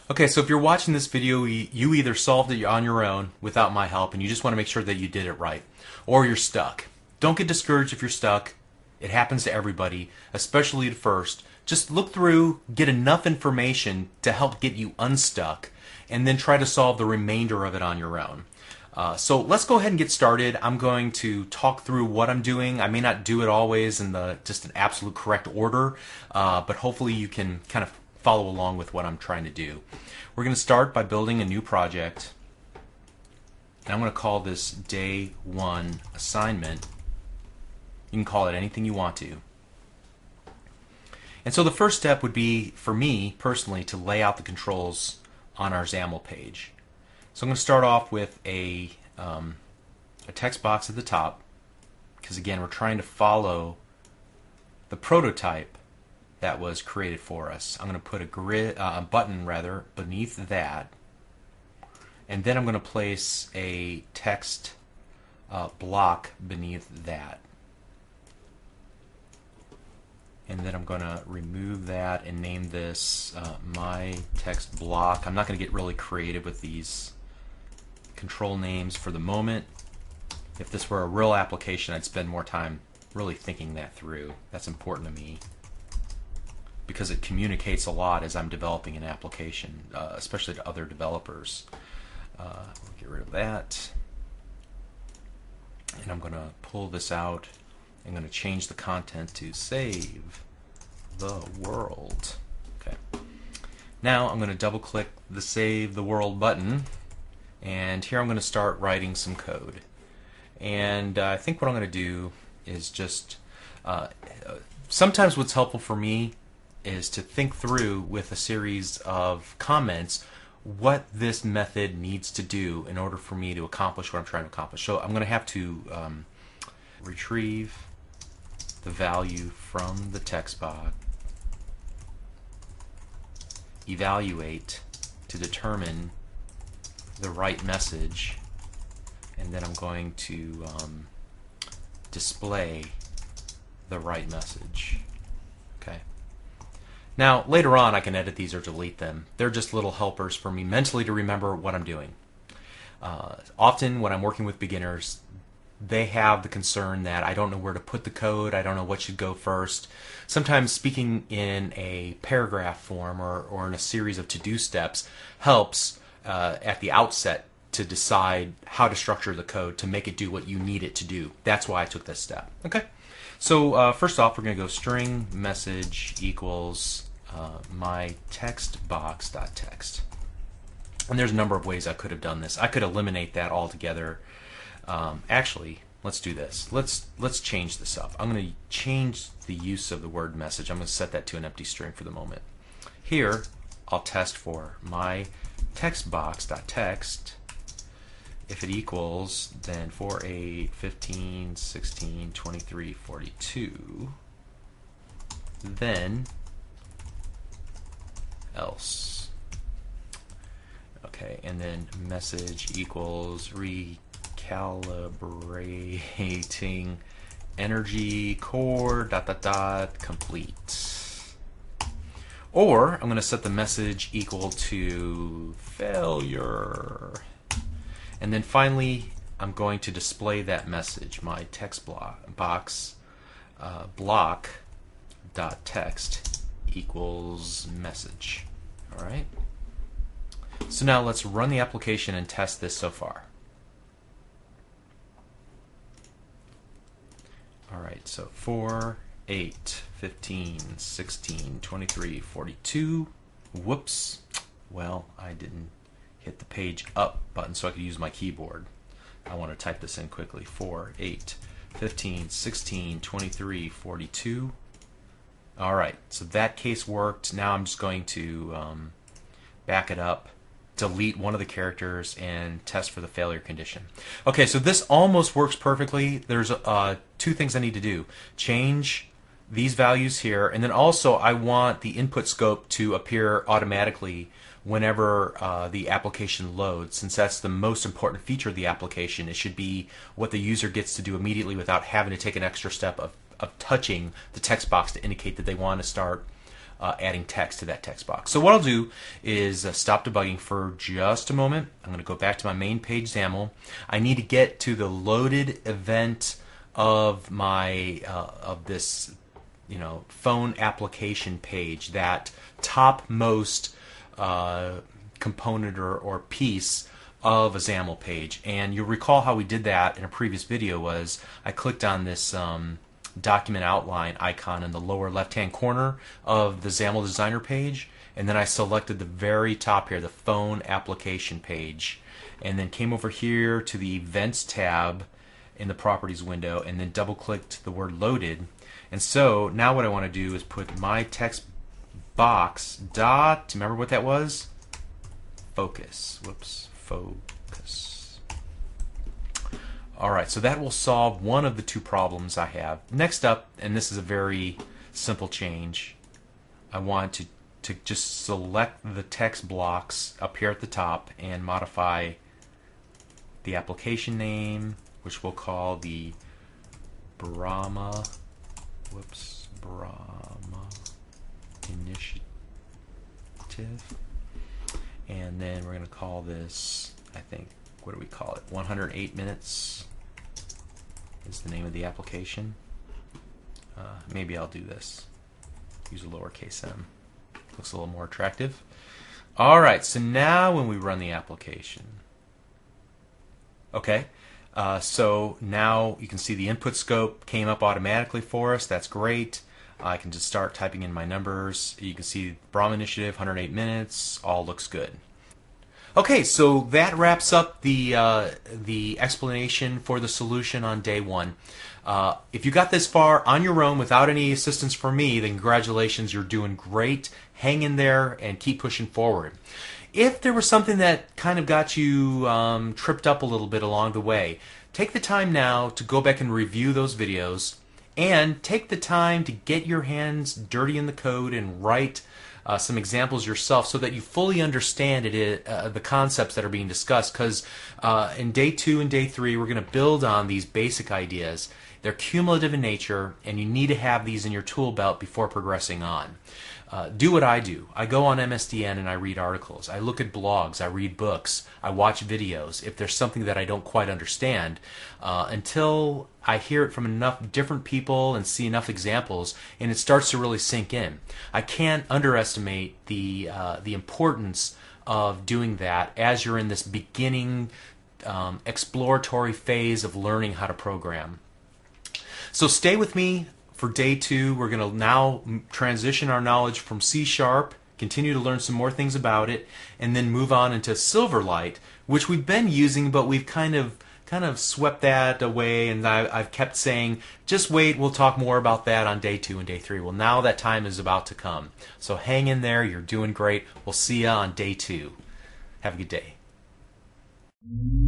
Okay, so if you're watching this video, you either solved it on your own without my help and you just want to make sure that you did it right, or you're stuck. Don't get discouraged if you're stuck. It happens to everybody, especially at first. Just look through, get enough information to help get you unstuck, and then try to solve the remainder of it on your own. So let's go ahead and get started. I'm going to talk through what I'm doing. I may not do it always in just an absolute correct order, but hopefully you can kind of follow along with what I'm trying to do. We're going to start by building a new project, and I'm going to call this Day 1 Assignment. You can call it anything you want to. And so the first step would be, for me personally, to lay out the controls on our XAML page. So I'm going to start off with a text box at the top, because again we're trying to follow the prototype that was created for us. I'm going to put a button beneath that, and then I'm going to place a text block beneath that. And then I'm going to remove that and name this my text block. I'm not going to get really creative with these control names for the moment. If this were a real application, I'd spend more time really thinking that through. That's important to me because it communicates a lot as I'm developing an application, especially to other developers. We'll get rid of that. And I'm going to pull this out. I'm going to change the content to save the world. Okay. Now I'm going to double click the save the world button, and here I'm going to start writing some code. And I think what I'm going to do is just sometimes what's helpful for me is to think through with a series of comments what this method needs to do in order for me to accomplish what I'm trying to accomplish. So I'm going to have to retrieve the value from the text box, evaluate to determine the right message, and then I'm going to display the right message. Okay. Now later on I can edit these or delete them. They're just little helpers for me mentally to remember what I'm doing. Often when I'm working with beginners, they have the concern that I don't know where to put the code, I don't know what should go first. Sometimes speaking in a paragraph form or in a series of to-do steps helps at the outset to decide how to structure the code to make it do what you need it to do. That's why I took this step. Okay. So first off, we're going to go string message equals my text box.text. And there's a number of ways I could have done this. I could eliminate that altogether. Actually, let's do this. Let's change this up. I'm going to change the use of the word message. I'm going to set that to an empty string for the moment. Here, I'll test for my text box.text. If it equals, then 4, 8, 15, 16, 23, 42, then else. Okay, and then message equals recalibrating energy core ... complete. Or I'm going to set the message equal to failure. And then finally I'm going to display that message, my text box block.text equals message. Alright. So now let's run the application and test this so far. Alright, so 4, 8, 15, 16, 23, 42. Whoops. Well, I didn't hit the page up button so I could use my keyboard. I want to type this in quickly. 4, 8, 15, 16, 23, 42. Alright, so that case worked. Now I'm just going to back it up, delete one of the characters, and test for the failure condition. Okay, so this almost works perfectly. There's two things I need to do. Change these values here, and then also I want the input scope to appear automatically whenever the application loads. Since that's the most important feature of the application, it should be what the user gets to do immediately without having to take an extra step of touching the text box to indicate that they want to start adding text to that text box. So what I'll do is stop debugging for just a moment. I'm going to go back to my main page XAML. I need to get to the loaded event of my of this phone application page, that topmost component or piece of a XAML page. And you'll recall how we did that in a previous video. Was I clicked on this document outline icon in the lower left hand corner of the XAML designer page, and then I selected the very top here, the phone application page, and then came over here to the events tab in the properties window, and then double clicked the word loaded. And so now what I want to do is put my text box dot, remember what that was? Focus. Whoops, focus. Alright, so that will solve one of the two problems I have. Next up, and this is a very simple change, I want to just select the text blocks up here at the top and modify the application name, which we'll call the Brahma Initiative. And then we're going to call this, I think, what do we call it? 108 minutes is the name of the application. Maybe I'll do this. Use a lowercase m. Looks a little more attractive. Alright, so now when we run the application, okay, so now you can see the input scope came up automatically for us. That's great. I can just start typing in my numbers. You can see Brahma Initiative, 108 minutes, all looks good. Okay, so that wraps up the explanation for the solution on day one. If you got this far on your own without any assistance from me, then congratulations, you're doing great. Hang in there and keep pushing forward. If there was something that kind of got you tripped up a little bit along the way, take the time now to go back and review those videos, and take the time to get your hands dirty in the code and write some examples yourself so that you fully understand the concepts that are being discussed, because in day 2 and day 3 we're going to build on these basic ideas. They're cumulative in nature, and you need to have these in your tool belt before progressing on. Do what I do. I go on MSDN and I read articles. I look at blogs. I read books. I watch videos. If there's something that I don't quite understand, until I hear it from enough different people and see enough examples, and it starts to really sink in. I can't underestimate the importance of doing that as you're in this beginning exploratory phase of learning how to program. So stay with me for day 2. We're going to now transition our knowledge from C#, continue to learn some more things about it, and then move on into Silverlight, which we've been using, but we've kind of swept that away, and I've kept saying, just wait, we'll talk more about that on day 2 and day 3. Well, now that time is about to come. So hang in there, you're doing great. We'll see you on day 2. Have a good day.